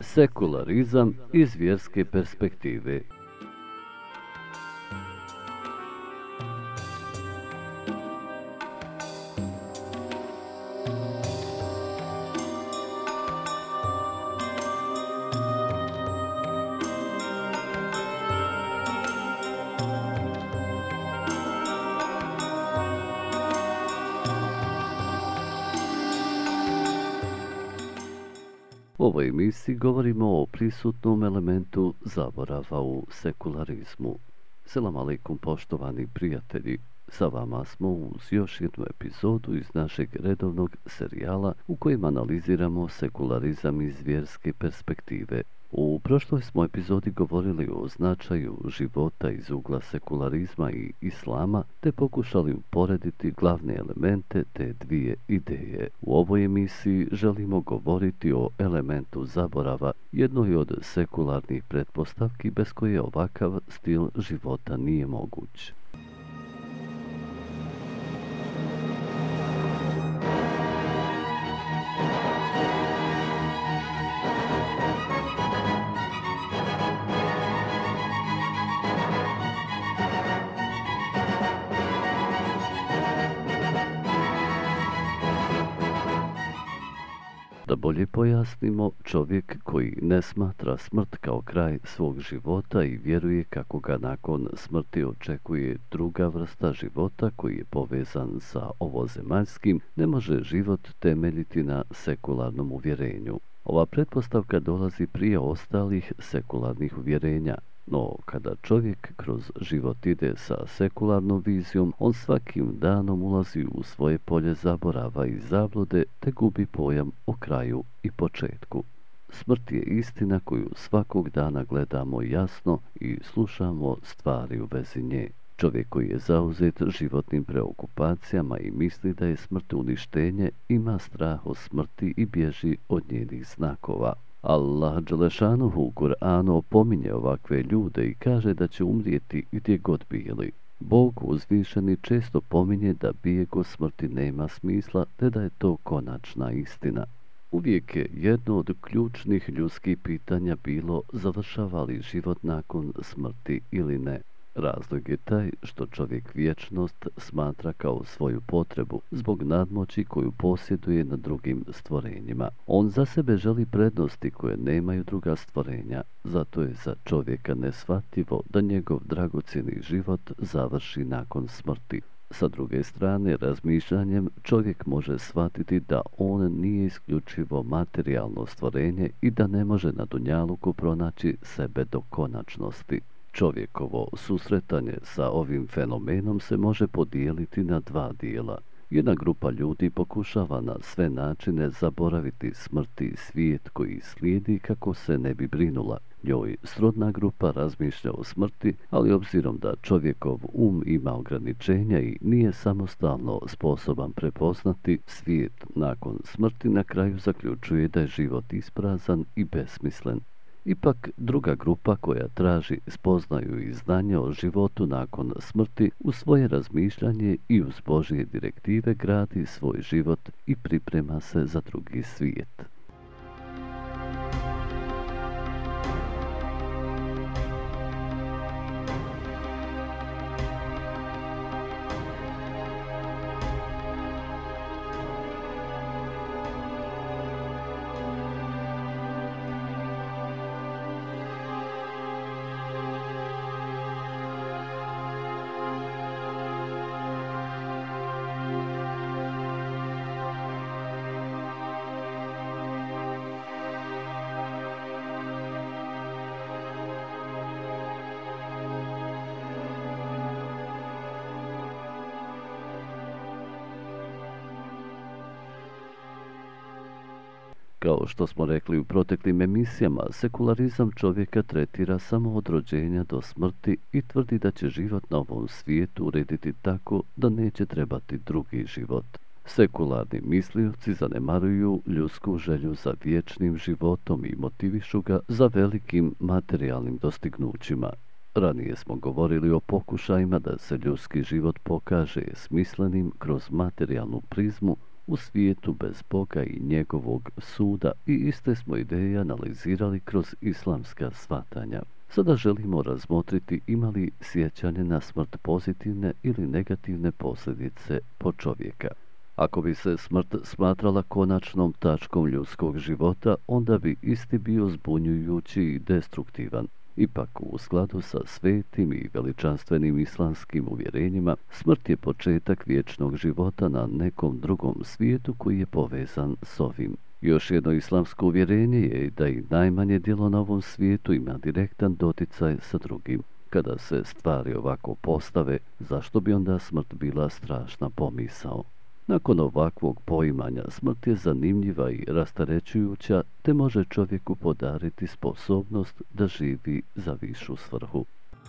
Sekularizam iz vjerske perspektive. U ovoj emisiji govorimo o prisutnom elementu zaborava u sekularizmu. Selam alejkum, poštovani prijatelji. Sa vama smo uz još jednu epizodu iz našeg redovnog serijala u kojem analiziramo sekularizam iz vjerske perspektive. U prošloj smo epizodi govorili o značaju života iz ugla sekularizma i islama, te pokušali uporediti glavne elemente te dvije ideje. U ovoj emisiji želimo govoriti o elementu zaborava, jednoj od sekularnih pretpostavki bez koje ovakav stil života nije moguć. Da bolje pojasnimo, čovjek koji ne smatra smrt kao kraj svog života i vjeruje kako ga nakon smrti očekuje druga vrsta života koji je povezan sa ovozemaljskim, ne može život temeljiti na sekularnom uvjerenju. Ova pretpostavka dolazi prije ostalih sekularnih uvjerenja. No, kada čovjek kroz život ide sa sekularnom vizijom, on svakim danom ulazi u svoje polje zaborava i zablude, te gubi pojam o kraju i početku. Smrt je istina koju svakog dana gledamo jasno i slušamo stvari u vezi nje. Čovjek koji je zauzet životnim preokupacijama i misli da je smrt uništenje, ima strah od smrti i bježi od njenih znakova. Allah dželešanuhu u Kur'anu opominje ovakve ljude i kaže da će umrijeti gdje god bili. Bog uzvišeni često pominje da bijeg od smrti nema smisla, te da je to konačna istina. Uvijek je jedno od ključnih ljudskih pitanja bilo završava li život nakon smrti ili ne. Razlog je taj što čovjek vječnost smatra kao svoju potrebu zbog nadmoći koju posjeduje nad drugim stvorenjima. On za sebe želi prednosti koje nemaju druga stvorenja, zato je za čovjeka neshvatljivo da njegov dragocjeni život završi nakon smrti. Sa druge strane, razmišljanjem čovjek može shvatiti da on nije isključivo materijalno stvorenje i da ne može na dunjaluku pronaći sebe do konačnosti. Čovjekovo susretanje sa ovim fenomenom se može podijeliti na dva dijela. Jedna grupa ljudi pokušava na sve načine zaboraviti smrt i svijet koji slijedi kako se ne bi brinula. Njoj srodna grupa razmišlja o smrti, ali obzirom da čovjekov ima ograničenja i nije samostalno sposoban prepoznati svijet nakon smrti, na kraju zaključuje da je život isprazan i besmislen. Ipak, druga grupa koja traži spoznaju i znanje o životu nakon smrti u svoje razmišljanje i uz Božje direktive gradi svoj život i priprema se za drugi svijet. Kao što smo rekli u proteklim emisijama, sekularizam čovjeka tretira samo od rođenja do smrti i tvrdi da će život na ovom svijetu urediti tako da neće trebati drugi život. Sekularni mislioci zanemaruju ljudsku želju za vječnim životom i motivišu ga za velikim materijalnim dostignućima. Ranije smo govorili o pokušajima da se ljudski život pokaže smislenim kroz materijalnu prizmu, u svijetu bez Boga i njegovog suda i iste smo ideje analizirali kroz islamska shvatanja. Sada želimo razmotriti ima li sjećanje na smrt pozitivne ili negativne posljedice po čovjeka. Ako bi se smrt smatrala konačnom tačkom ljudskog života, onda bi isti bio zbunjujući i destruktivan. Ipak, u skladu sa svetim i veličanstvenim islamskim uvjerenjima, smrt je početak vječnog života na nekom drugom svijetu koji je povezan s ovim. Još jedno islamsko uvjerenje je da i najmanje djelo na ovom svijetu ima direktan doticaj sa drugim. Kada se stvari ovako postave, zašto bi onda smrt bila strašna pomisao? Nakon ovakvog poimanja, smrt je zanimljiva i rasterećujuća, te može čovjeku podariti sposobnost da živi za višu svrhu.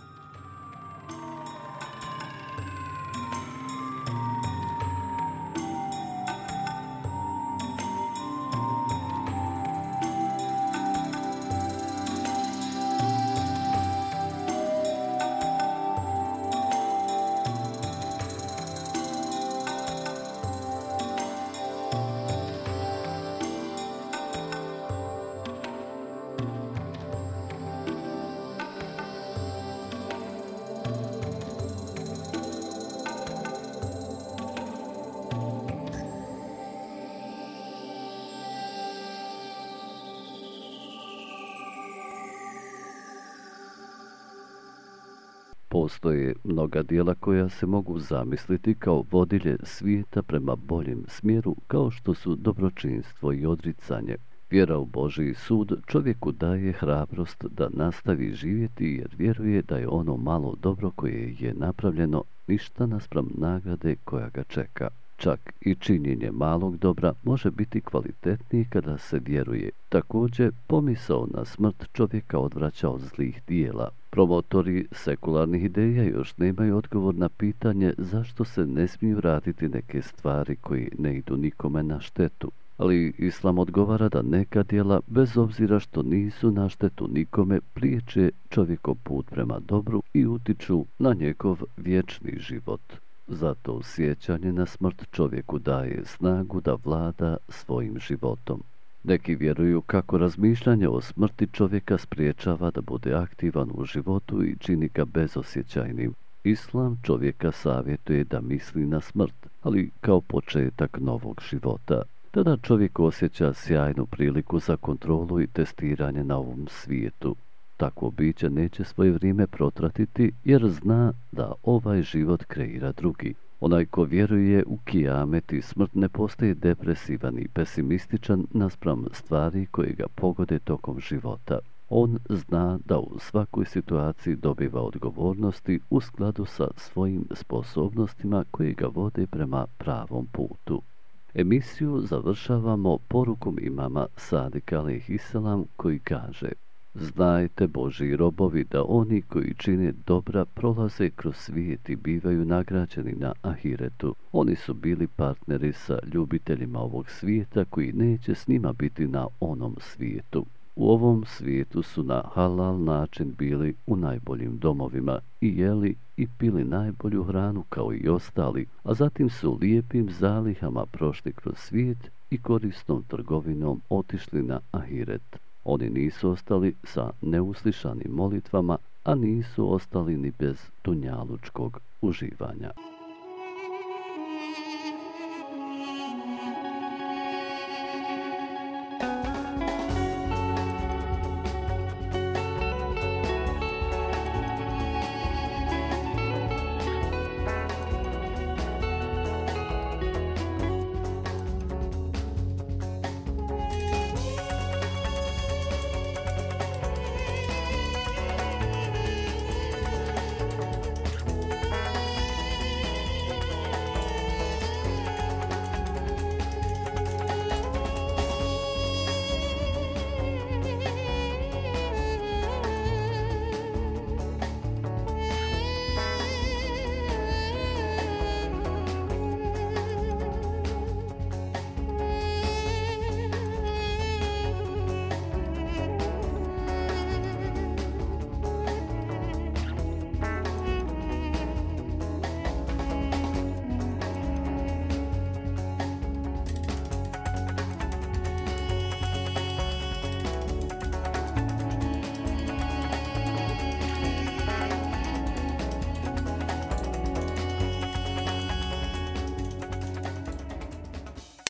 Postoje mnoga djela koja se mogu zamisliti kao vodilje svijeta prema boljem smjeru, kao što su dobročinstvo i odricanje. Vjera u Božji sud čovjeku daje hrabrost da nastavi živjeti jer vjeruje da je ono malo dobro koje je napravljeno ništa naspram nagrade koja ga čeka. Čak i činjenje malog dobra može biti kvalitetnije kada se vjeruje. Također, pomisao na smrt čovjeka odvraća od zlih dijela. Promotori sekularnih ideja još nemaju odgovor na pitanje zašto se ne smiju raditi neke stvari koji ne idu nikome na štetu. Ali Islam odgovara da neka djela, bez obzira što nisu na štetu nikome, priječe čovjekov put prema dobru i utiču na njegov vječni život. Zato sjećanje na smrt čovjeku daje snagu da vlada svojim životom. Neki vjeruju kako razmišljanje o smrti čovjeka spriječava da bude aktivan u životu i čini ga bezosjećajnim. Islam čovjeka savjetuje da misli na smrt, ali kao početak novog života. Tada čovjek osjeća sjajnu priliku za kontrolu i testiranje na ovom svijetu. Takvo biće neće svoje vrijeme protratiti jer zna da ovaj život kreira drugi. Onaj ko vjeruje u kijamet i smrt ne postaje depresivan i pesimističan naspram stvari koje ga pogode tokom života. On zna da u svakoj situaciji dobiva odgovornosti u skladu sa svojim sposobnostima koje ga vode prema pravom putu. Emisiju završavamo porukom imama Sadika alejhiselam koji kaže: Znajte, Božji robovi, da oni koji čine dobra prolaze kroz svijet i bivaju nagrađeni na ahiretu. Oni su bili partneri sa ljubiteljima ovog svijeta koji neće s njima biti na onom svijetu. U ovom svijetu su na halal način bili u najboljim domovima i jeli i pili najbolju hranu kao i ostali, a zatim su lijepim zalihama prošli kroz svijet i korisnom trgovinom otišli na ahiret. Oni nisu ostali sa neuslišanim molitvama, a nisu ostali ni bez dunjalučkog uživanja.